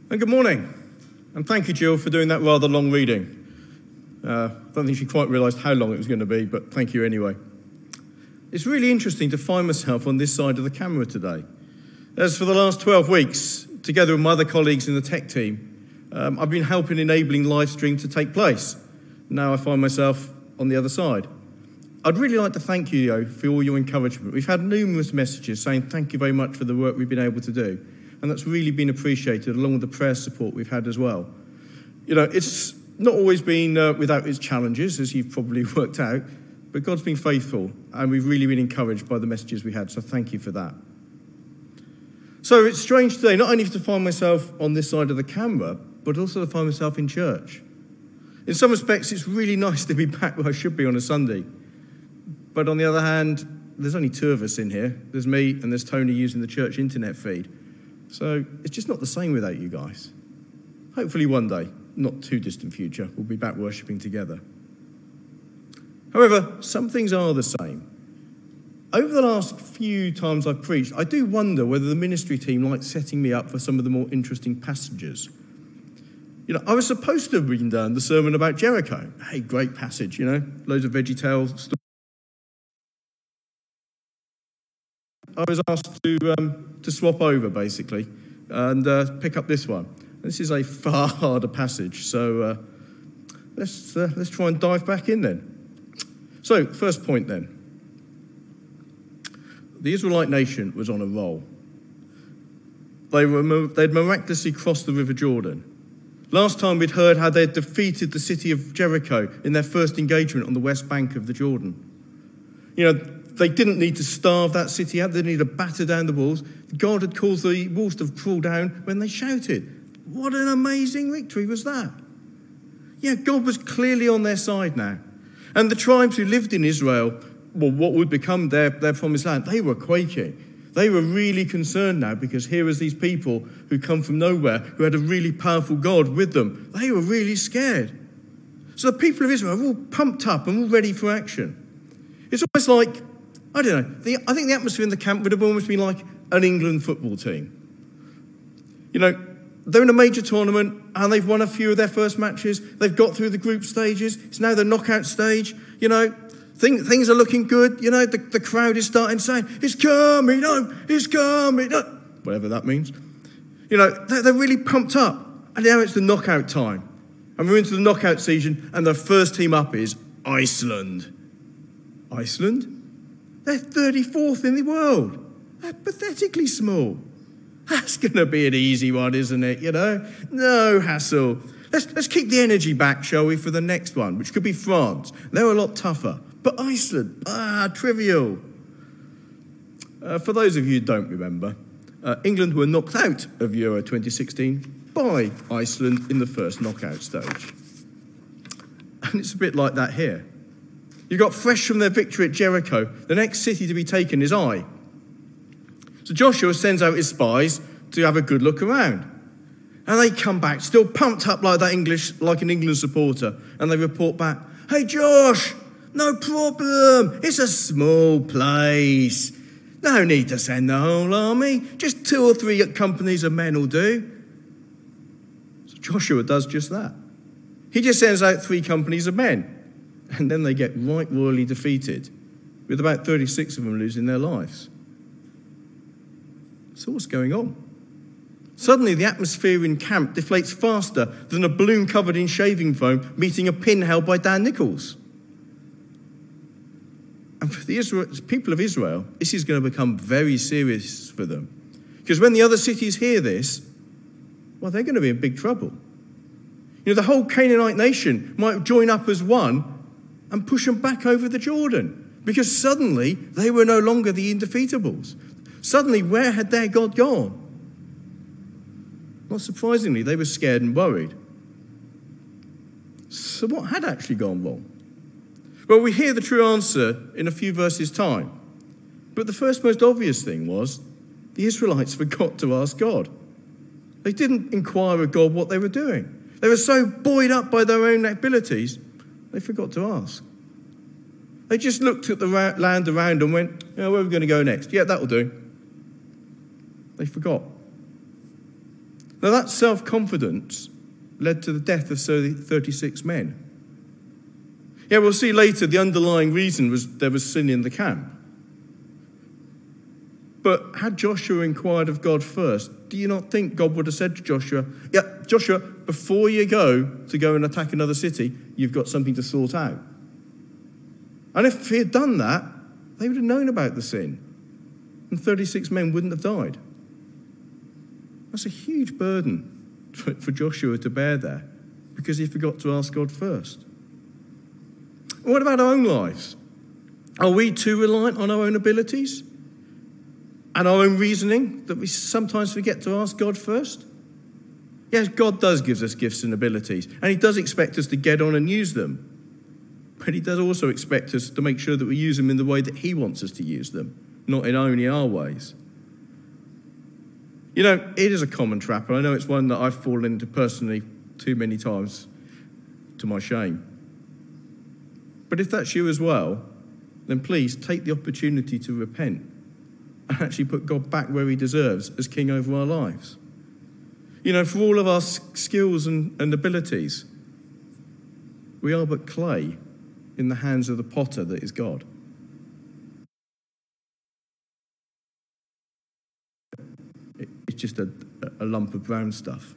And good morning, and thank you, Jill, for doing that rather long reading. I don't think she quite realised how long it was going to be, but thank you anyway. It's really interesting to find myself on this side of the camera today, as for the last 12 weeks, together with my other colleagues in the tech team, I've been helping enabling live stream to take place. Now I find myself on the other side. I'd really like to thank you, Yo, for all your encouragement. We've had numerous messages saying thank you very much for the work we've been able to do. And that's really been appreciated, along with the prayer support we've had as well. You know, it's not always been without its challenges, as you've probably worked out, but God's been faithful, and we've really been encouraged by the messages we had, so thank you for that. So it's strange today, not only to find myself on this side of the camera, but also to find myself in church. In some respects, it's really nice to be back where I should be on a Sunday. But on the other hand, there's only two of us in here. There's me and there's Tony using the church internet feed. So it's just not the same without you guys. Hopefully one day, not too distant future, we'll be back worshipping together. However, some things are the same. Over the last few times I've preached, I do wonder whether the ministry team likes setting me up for some of the more interesting passages. You know, I was supposed to have been done the sermon about Jericho. Hey, great passage, you know, loads of VeggieTales. I was asked to swap over, basically, and pick up this one. This is a far harder passage, so let's try and dive back in then. So, first point then. The Israelite nation was on a roll. They'd miraculously crossed the River Jordan. Last time we'd heard how they'd defeated the city of Jericho in their first engagement on the west bank of the Jordan. You know, they didn't need to starve that city out. They didn't need to batter down the walls. God had caused the walls to fall down when they shouted. What an amazing victory was that? Yeah, God was clearly on their side now. And the tribes who lived in Israel, well, what would become their promised land, they were quaking. They were really concerned now, because here was these people who come from nowhere, who had a really powerful God with them. They were really scared. So the people of Israel were all pumped up and all ready for action. It's almost like, I don't know, I think the atmosphere in the camp would have almost been like an England football team. You know, they're in a major tournament and they've won a few of their first matches. They've got through the group stages. It's now the knockout stage. You know, things are looking good. You know, the crowd is starting saying, it's coming home, it's coming home. Whatever that means. You know, they're really pumped up. And now it's the knockout time. And we're into the knockout season, and the first team up is Iceland. Iceland? They're 34th in the world. They're pathetically small. That's going to be an easy one, isn't it? You know, no hassle. Let's keep the energy back, shall we, for the next one, which could be France. They're a lot tougher. But Iceland, trivial. For those of you who don't remember, England were knocked out of Euro 2016 by Iceland in the first knockout stage. And it's a bit like that here. You got fresh from their victory at Jericho, the next city to be taken is Ai. So Joshua sends out his spies to have a good look around. And they come back, still pumped up like an England supporter. And they report back, hey Josh, no problem. It's a small place. No need to send the whole army. Just 2 or 3 companies of men will do. So Joshua does just that. He just sends out 3 companies of men. And then they get right royally defeated, with about 36 of them losing their lives. So what's going on? Suddenly the atmosphere in camp deflates faster than a balloon covered in shaving foam meeting a pin held by Dan Nichols. And for the people of Israel, this is going to become very serious for them. Because when the other cities hear this, well, they're going to be in big trouble. You know, the whole Canaanite nation might join up as one and push them back over the Jordan, because suddenly they were no longer the indefeatables. Suddenly, where had their God gone? Not surprisingly, they were scared and worried. So what had actually gone wrong? Well, we hear the true answer in a few verses' time. But the first most obvious thing was the Israelites forgot to ask God. They didn't inquire of God what they were doing. They were so buoyed up by their own abilities, they forgot to ask. They just looked at the land around and went, where are we going to go next? Yeah, that'll do. They forgot. Now that self-confidence led to the death of 36 men. Yeah, we'll see later the underlying reason was there was sin in the camp. But had Joshua inquired of God first, do you not think God would have said to Joshua, yeah, Joshua, before you go and attack another city, you've got something to sort out? And if he had done that, they would have known about the sin. And 36 men wouldn't have died. That's a huge burden for Joshua to bear there, because he forgot to ask God first. What about our own lives? Are we too reliant on our own abilities and our own reasoning that we sometimes forget to ask God first? Yes, God does give us gifts and abilities, and he does expect us to get on and use them. But he does also expect us to make sure that we use them in the way that he wants us to use them, not in only our ways. You know, it is a common trap, and I know it's one that I've fallen into personally too many times, to my shame. But if that's you as well, then please take the opportunity to repent and actually put God back where he deserves as king over our lives. You know, for all of our skills and abilities, we are but clay in the hands of the potter that is God. It's just a lump of brown stuff.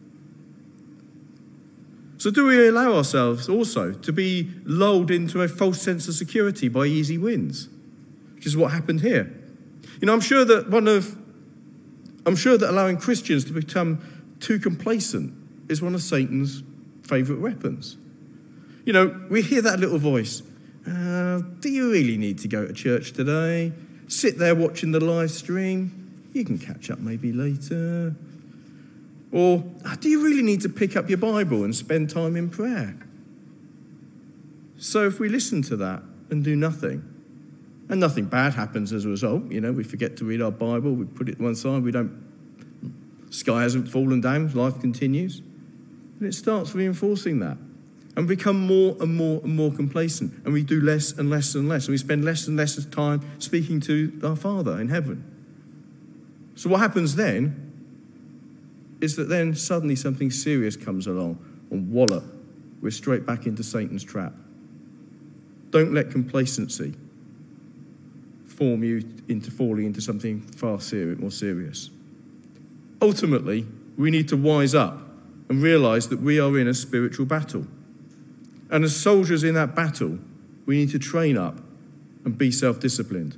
So do we allow ourselves also to be lulled into a false sense of security by easy wins? Which is what happened here. You know, I'm sure that allowing Christians to become too complacent is one of Satan's favourite weapons. You know, we hear that little voice. Do you really need to go to church today? Sit there watching the live stream. You can catch up maybe later. Or, do you really need to pick up your Bible and spend time in prayer? So if we listen to that and do nothing, and nothing bad happens as a result, you know, we forget to read our Bible, we put it to one side, sky hasn't fallen down, life continues, and it starts reinforcing that. And we become more and more and more complacent, and we do less and less and less, and we spend less and less time speaking to our Father in heaven. So what happens then is that then suddenly something serious comes along, and wallop, we're straight back into Satan's trap. Don't let complacency form you into falling into something far more serious. Ultimately, we need to wise up and realise that we are in a spiritual battle. And as soldiers in that battle, we need to train up and be self-disciplined.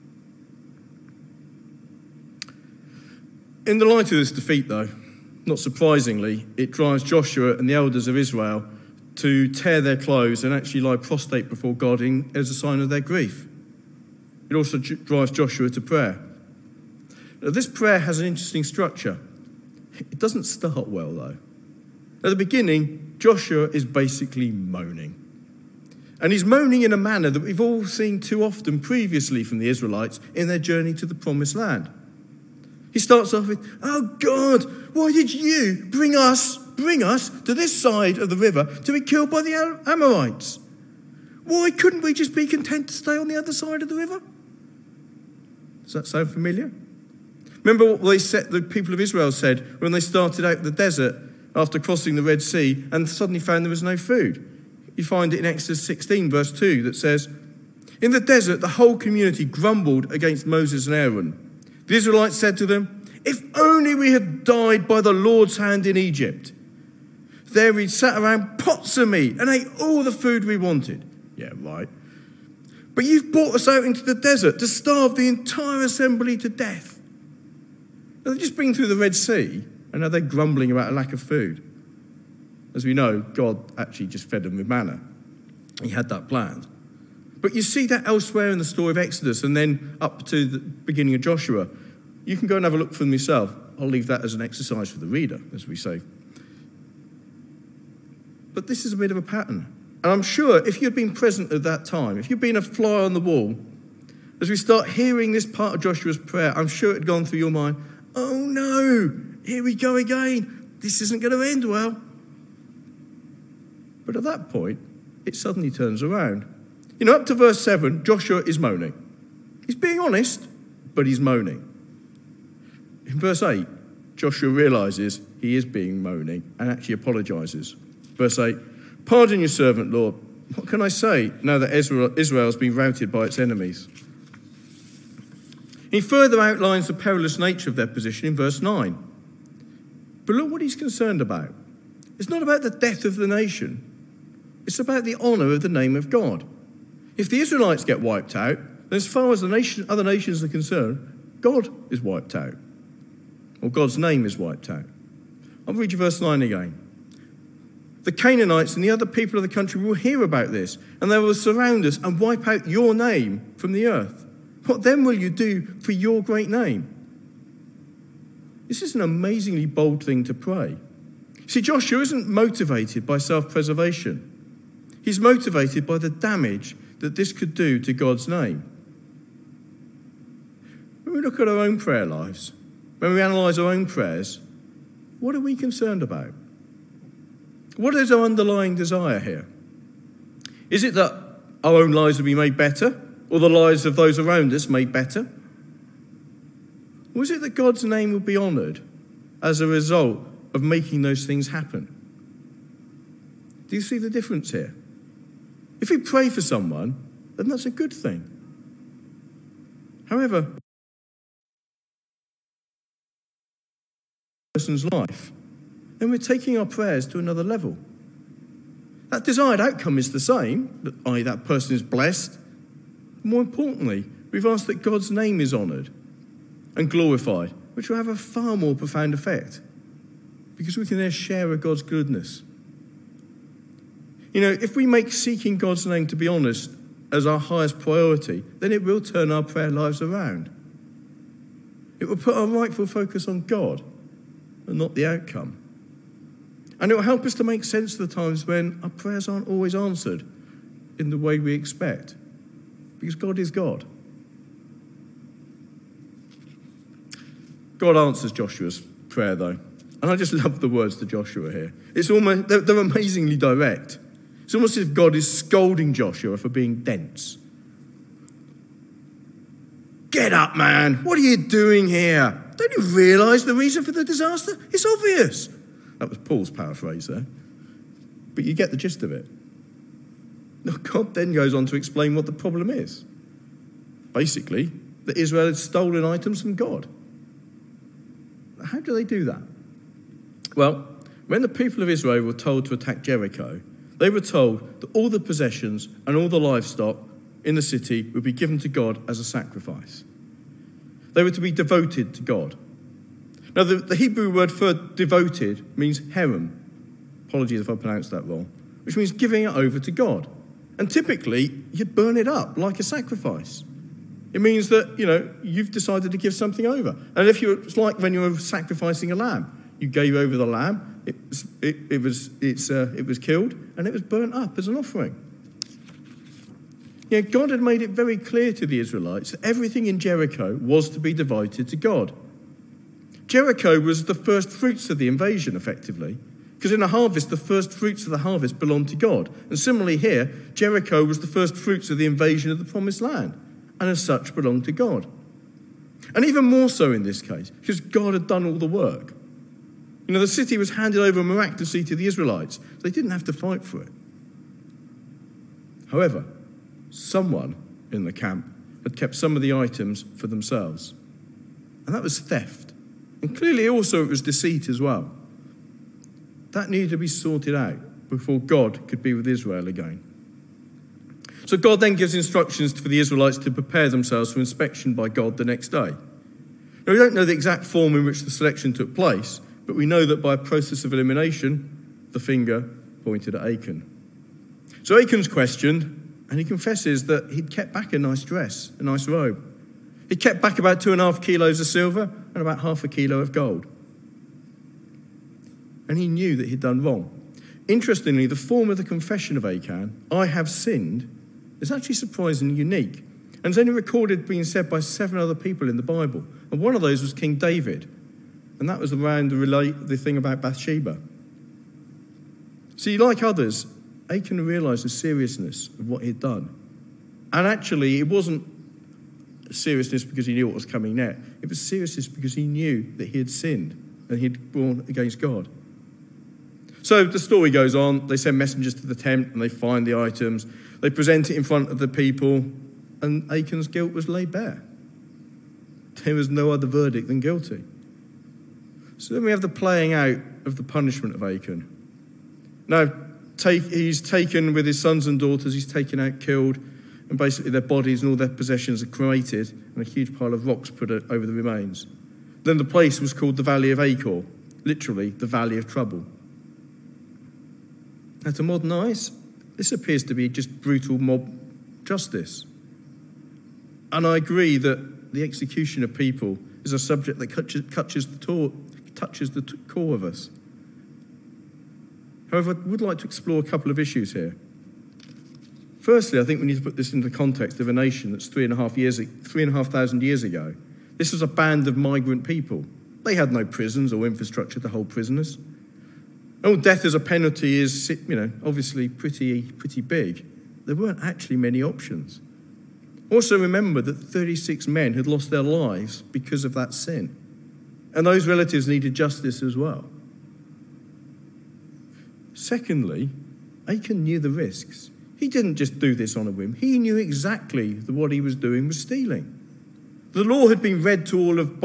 In the light of this defeat, though, not surprisingly, it drives Joshua and the elders of Israel to tear their clothes and actually lie prostrate before God as a sign of their grief. It also drives Joshua to prayer. Now, this prayer has an interesting structure. It doesn't start well, though. At the beginning, Joshua is basically moaning. And he's moaning in a manner that we've all seen too often previously from the Israelites in their journey to the Promised Land. He starts off with, "Oh God, why did you bring us to this side of the river to be killed by the Amorites? Why couldn't we just be content to stay on the other side of the river?" Does that sound familiar? Remember what the people of Israel said when they started out the desert after crossing the Red Sea and suddenly found there was no food? You find it in Exodus 16, verse 2, that says, "In the desert, the whole community grumbled against Moses and Aaron. The Israelites said to them, 'If only we had died by the Lord's hand in Egypt. There we sat around pots of meat and ate all the food we wanted.'" Yeah, right. "But you've brought us out into the desert to starve the entire assembly to death." Now, they've just been through the Red Sea, and now they're grumbling about a lack of food. As we know, God actually just fed them with manna. He had that planned. But you see that elsewhere in the story of Exodus and then up to the beginning of Joshua. You can go and have a look for them yourself. I'll leave that as an exercise for the reader, as we say. But this is a bit of a pattern. And I'm sure if you'd been present at that time, if you'd been a fly on the wall, as we start hearing this part of Joshua's prayer, I'm sure it had gone through your mind, "Oh no, here we go again. This isn't going to end well." But at that point, it suddenly turns around. You know, up to verse 7, Joshua is moaning. He's being honest, but he's moaning. In verse 8, Joshua realises he is being moaning and actually apologises. Verse 8, "Pardon your servant, Lord. What can I say now that Israel has been routed by its enemies?" He further outlines the perilous nature of their position in verse 9. But look what he's concerned about. It's not about the death of the nation. It's about the honour of the name of God. If the Israelites get wiped out, then as far as the other nations are concerned, God is wiped out. Or God's name is wiped out. I'll read you verse 9 again. "The Canaanites and the other people of the country will hear about this, and they will surround us and wipe out your name from the earth. What then will you do for your great name?" This is an amazingly bold thing to pray. See, Joshua isn't motivated by self-preservation. He's motivated by the damage that this could do to God's name. When we look at our own prayer lives, when we analyse our own prayers, what are we concerned about? What is our underlying desire here? Is it that our own lives will be made better, or the lives of those around us made better? Or is it that God's name will be honoured as a result of making those things happen? Do you see the difference here? If we pray for someone, then that's a good thing. However, person's life, then we're taking our prayers to another level. That desired outcome is the same, i.e. that person is blessed. More importantly, we've asked that God's name is honoured and glorified, which will have a far more profound effect, because we can then share of God's goodness. You know, if we make seeking God's name to be honest as our highest priority, then it will turn our prayer lives around. It will put our rightful focus on God and not the outcome. And it will help us to make sense of the times when our prayers aren't always answered in the way we expect, because God is God. God answers Joshua's prayer, though. And I just love the words to Joshua here. They're amazingly direct. It's almost as if God is scolding Joshua for being dense. "Get up, man. What are you doing here? Don't you realise the reason for the disaster? It's obvious." That was Paul's paraphrase there. But you get the gist of it. Now, God then goes on to explain what the problem is. Basically, that Israel had stolen items from God. How do they do that? Well, when the people of Israel were told to attack Jericho, they were told that all the possessions and all the livestock in the city would be given to God as a sacrifice. They were to be devoted to God. Now, the Hebrew word for devoted means herem. Apologies if I pronounced that wrong. Which means giving it over to God. And typically, you'd burn it up like a sacrifice. It means that, you've decided to give something over. And it's like when you were sacrificing a lamb. You gave over the lamb, it was killed, and it was burnt up as an offering. God had made it very clear to the Israelites that everything in Jericho was to be devoted to God. Jericho was the first fruits of the invasion, effectively, because in a harvest, the first fruits of the harvest belonged to God. And similarly here, Jericho was the first fruits of the invasion of the Promised Land, and as such belonged to God. And even more so in this case, because God had done all the work. The city was handed over miraculously to the Israelites. So they didn't have to fight for it. However, someone in the camp had kept some of the items for themselves. And that was theft. And clearly also it was deceit as well. That needed to be sorted out before God could be with Israel again. So God then gives instructions for the Israelites to prepare themselves for inspection by God the next day. Now, we don't know the exact form in which the selection took place, but we know that by a process of elimination, the finger pointed at Achan. So Achan's questioned, and he confesses that he'd kept back a nice dress, a nice robe. He'd kept back about 2.5 kilos of silver and about 0.5 kilo of gold. And he knew that he'd done wrong. Interestingly, the form of the confession of Achan, "I have sinned," is actually surprisingly unique. And it's only recorded being said by 7 other people in the Bible. And one of those was King David. And that was around the thing about Bathsheba. See, like others, Achan realised the seriousness of what he'd done. And actually, it wasn't seriousness because he knew what was coming next. It was seriousness because he knew that he had sinned and he'd gone against God. So the story goes on. They send messengers to the tent and they find the items. They present it in front of the people, and Achan's guilt was laid bare. There was no other verdict than guilty. So then we have the playing out of the punishment of Achan. Now, he's taken with his sons and daughters, he's taken out, killed, and basically their bodies and all their possessions are cremated, and a huge pile of rocks put over the remains. Then the place was called the Valley of Achor, literally the Valley of Trouble. Now, to modern eyes, this appears to be just brutal mob justice. And I agree that the execution of people is a subject that touches the core of us. However, I would like to explore a couple of issues here. Firstly, I think we need to put this into the context of a nation that's 3,500 years ago. This was a band of migrant people. They had no prisons or infrastructure to hold prisoners. Oh, death as a penalty is, obviously pretty big. There weren't actually many options. Also remember that 36 men had lost their lives because of that sin. And those relatives needed justice as well. Secondly, Achan knew the risks. He didn't just do this on a whim. He knew exactly that what he was doing was stealing. The law had been read to all of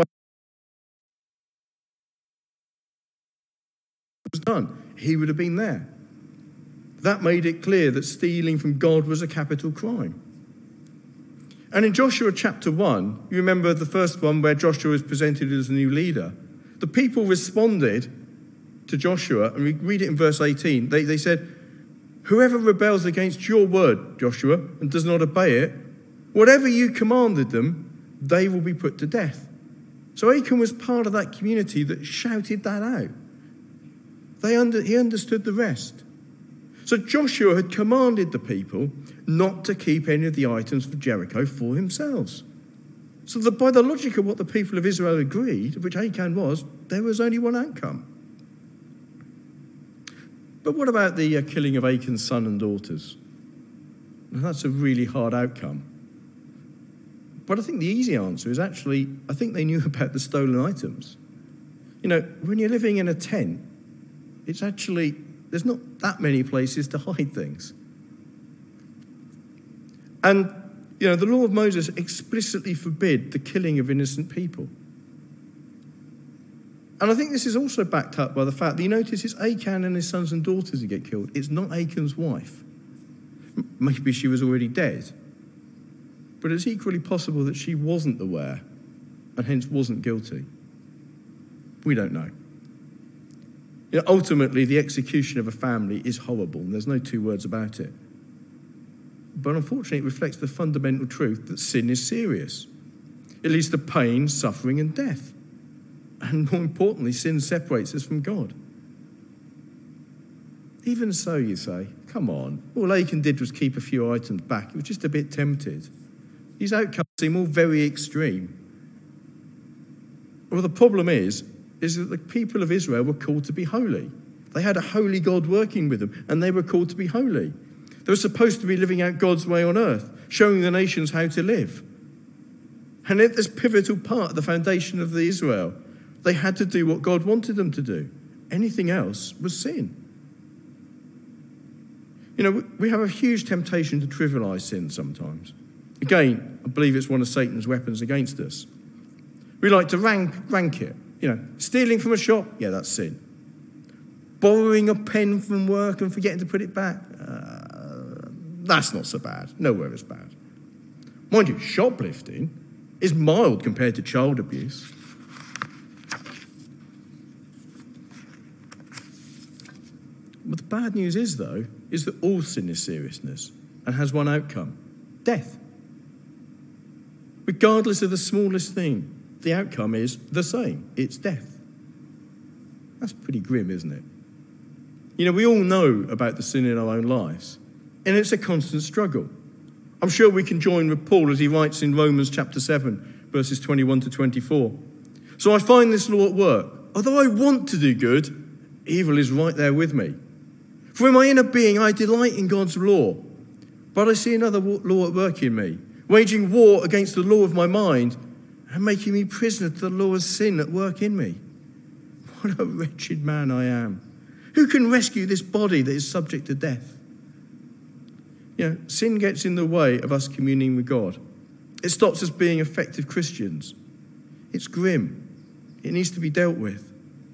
was done. He would have been there. That made it clear that stealing from God was a capital crime. And in Joshua chapter 1, you remember the first one where Joshua was presented as a new leader. The people responded to Joshua, and we read it in verse 18. They said, "Whoever rebels against your word, Joshua, and does not obey it, whatever you commanded them, they will be put to death." So Achan was part of that community that shouted that out. He understood the rest. So Joshua had commanded the people not to keep any of the items for Jericho for themselves. So by the logic of what the people of Israel agreed, which Achan was, there was only one outcome. But what about the killing of Achan's son and daughters? Well, that's a really hard outcome. But I think the easy answer is actually, I think they knew about the stolen items. When you're living in a tent, there's not that many places to hide things. And, the law of Moses explicitly forbid the killing of innocent people. And I think this is also backed up by the fact that you notice it's Achan and his sons and daughters who get killed. It's not Achan's wife. Maybe she was already dead. But it's equally possible that she wasn't aware and hence wasn't guilty. We don't know. Ultimately, the execution of a family is horrible, and there's no two words about it. But unfortunately, it reflects the fundamental truth that sin is serious. It leads to pain, suffering, and death. And more importantly, sin separates us from God. Even so, you say, come on, all Achan did was keep a few items back. He was just a bit tempted. These outcomes seem all very extreme. Well, the problem is that the people of Israel were called to be holy. They had a holy God working with them, and they were called to be holy. They were supposed to be living out God's way on earth, showing the nations how to live. And at this pivotal part of the foundation of Israel, they had to do what God wanted them to do. Anything else was sin. We have a huge temptation to trivialize sin sometimes. Again, I believe it's one of Satan's weapons against us. We like to rank it. Stealing from a shop, yeah, that's sin. Borrowing a pen from work and forgetting to put it back, that's not so bad. Nowhere as bad. Mind you, shoplifting is mild compared to child abuse. But the bad news is that all sin is seriousness and has one outcome: death. Regardless of the smallest thing, the outcome is the same. It's death. That's pretty grim, isn't it? We all know about the sin in our own lives, and it's a constant struggle. I'm sure we can join with Paul as he writes in Romans chapter 7, verses 21 to 24. "So I find this law at work. Although I want to do good, evil is right there with me. For in my inner being I delight in God's law, but I see another law at work in me, waging war against the law of my mind and making me prisoner to the law of sin at work in me. What a wretched man I am. Who can rescue this body that is subject to death? Sin gets in the way of us communing with God. It stops us being effective Christians. It's grim. It needs to be dealt with.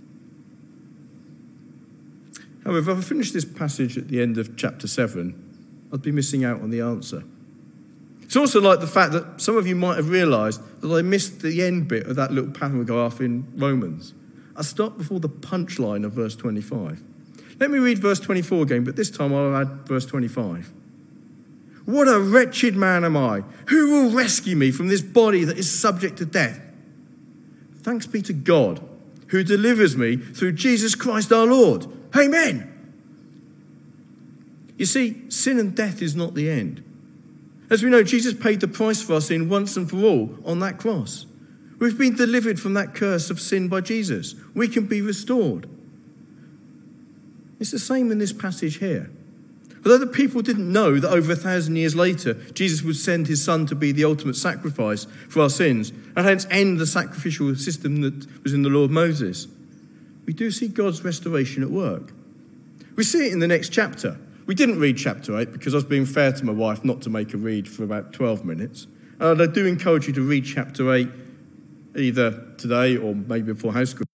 However, if I finish this passage at the end of chapter 7, I'd be missing out on the answer. It's also like the fact that some of you might have realised that I missed the end bit of that little paragraph in Romans. I stopped before the punchline of verse 25. Let me read verse 24 again, but this time I'll add verse 25. What a wretched man am I! Who will rescue me from this body that is subject to death? Thanks be to God, who delivers me through Jesus Christ our Lord. Amen. You see, sin and death is not the end. As we know, Jesus paid the price for our sin once and for all on that cross. We've been delivered from that curse of sin by Jesus. We can be restored. It's the same in this passage here. Although the people didn't know that over 1,000 years later, Jesus would send his son to be the ultimate sacrifice for our sins, and hence end the sacrificial system that was in the law of Moses, we do see God's restoration at work. We see it in the next chapter. We didn't read chapter 8 because I was being fair to my wife not to make her read for about 12 minutes. And I do encourage you to read chapter 8 either today or maybe before house group.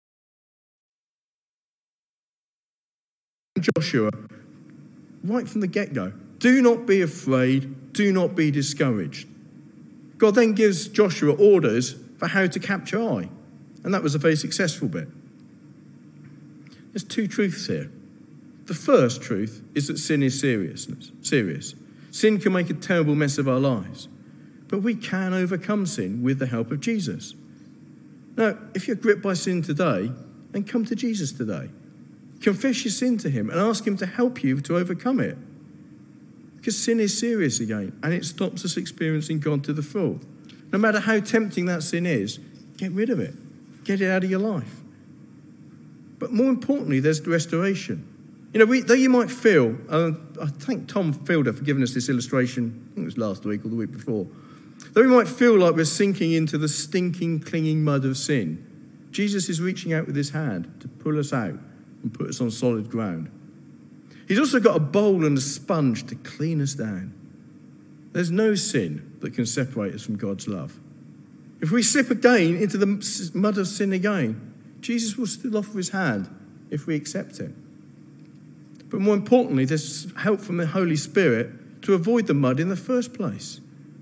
Joshua, right from the get-go, do not be afraid, do not be discouraged. God then gives Joshua orders for how to capture Ai, and that was a very successful bit. There's two truths here. The first truth is that sin is serious. Sin can make a terrible mess of our lives, but we can overcome sin with the help of Jesus. Now, if you're gripped by sin today, then come to Jesus today. Confess your sin to him and ask him to help you to overcome it. Because sin is serious again, and it stops us experiencing God to the full. No matter how tempting that sin is, get rid of it. Get it out of your life. But more importantly, there's the restoration. Though you might feel, I thank Tom Fielder for giving us this illustration, I think it was last week or the week before. Though we might feel like we're sinking into the stinking, clinging mud of sin, Jesus is reaching out with his hand to pull us out and put us on solid ground. He's also got a bowl and a sponge to clean us down. There's no sin that can separate us from God's love. If we slip again into the mud of sin again, Jesus will still offer his hand if we accept it. But more importantly, there's help from the Holy Spirit to avoid the mud in the first place.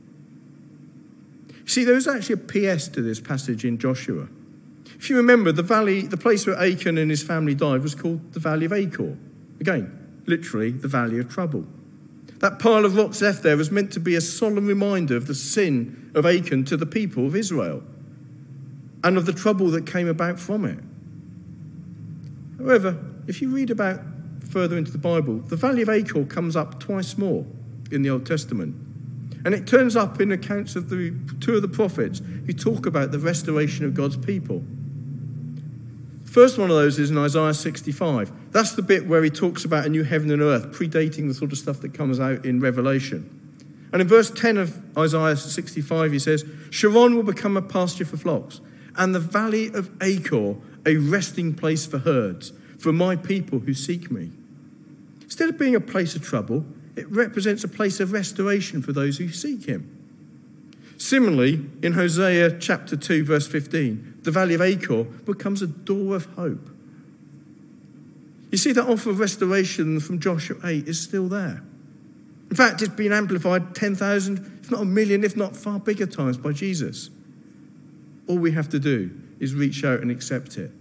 See, there was actually a PS to this passage in Joshua. If you remember, the place where Achan and his family died was called the Valley of Achor. Again, literally, the Valley of Trouble. That pile of rocks left there was meant to be a solemn reminder of the sin of Achan to the people of Israel and of the trouble that came about from it. However, if you read about further into the Bible, the Valley of Achor comes up twice more in the Old Testament. And it turns up in accounts of two of the prophets who talk about the restoration of God's people. The first one of those is in Isaiah 65. That's the bit where he talks about a new heaven and earth, predating the sort of stuff that comes out in Revelation. And in verse 10 of Isaiah 65, he says, Sharon will become a pasture for flocks, and the Valley of Achor a resting place for herds, for my people who seek me. Instead of being a place of trouble, it represents a place of restoration for those who seek him. Similarly, in Hosea chapter 2, verse 15, the Valley of Achor becomes a door of hope. You see, that offer of restoration from Joshua 8 is still there. In fact, it's been amplified 10,000, if not a million, if not far bigger times by Jesus. All we have to do is reach out and accept it.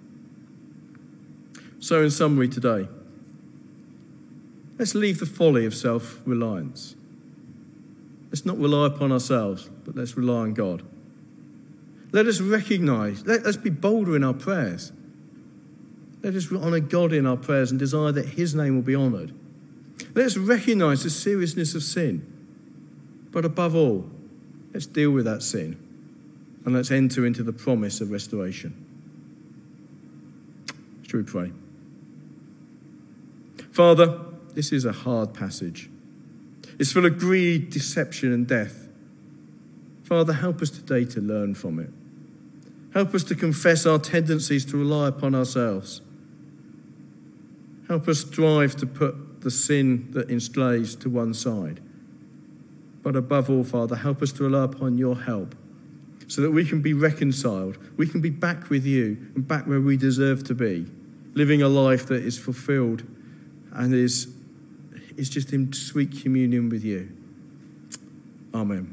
So in summary today, let's leave the folly of self-reliance. Let's not rely upon ourselves, but let's rely on God. Let us recognize, let's be bolder in our prayers. Let us honor God in our prayers and desire that his name will be honored. Let us recognize the seriousness of sin. But above all, let's deal with that sin and let's enter into the promise of restoration. Shall we pray? Father, this is a hard passage. It's full of greed, deception, and death. Father, help us today to learn from it. Help us to confess our tendencies to rely upon ourselves. Help us strive to put the sin that enslaves to one side. But above all, Father, help us to rely upon your help so that we can be reconciled. We can be back with you and back where we deserve to be, living a life that is fulfilled and is just in sweet communion with you. Amen.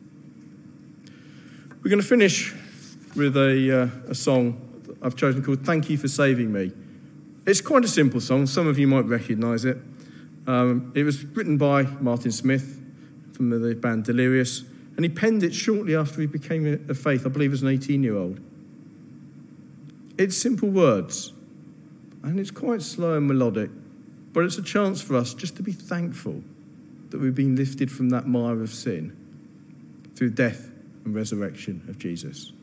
We're going to finish with a song I've chosen called Thank You for Saving Me. It's quite a simple song. Some of you might recognise it. It was written by Martin Smith from the band Delirious, and he penned it shortly after he became a faith, I believe as an 18-year-old. It's simple words, and it's quite slow and melodic, but it's a chance for us just to be thankful that we've been lifted from that mire of sin through death and resurrection of Jesus.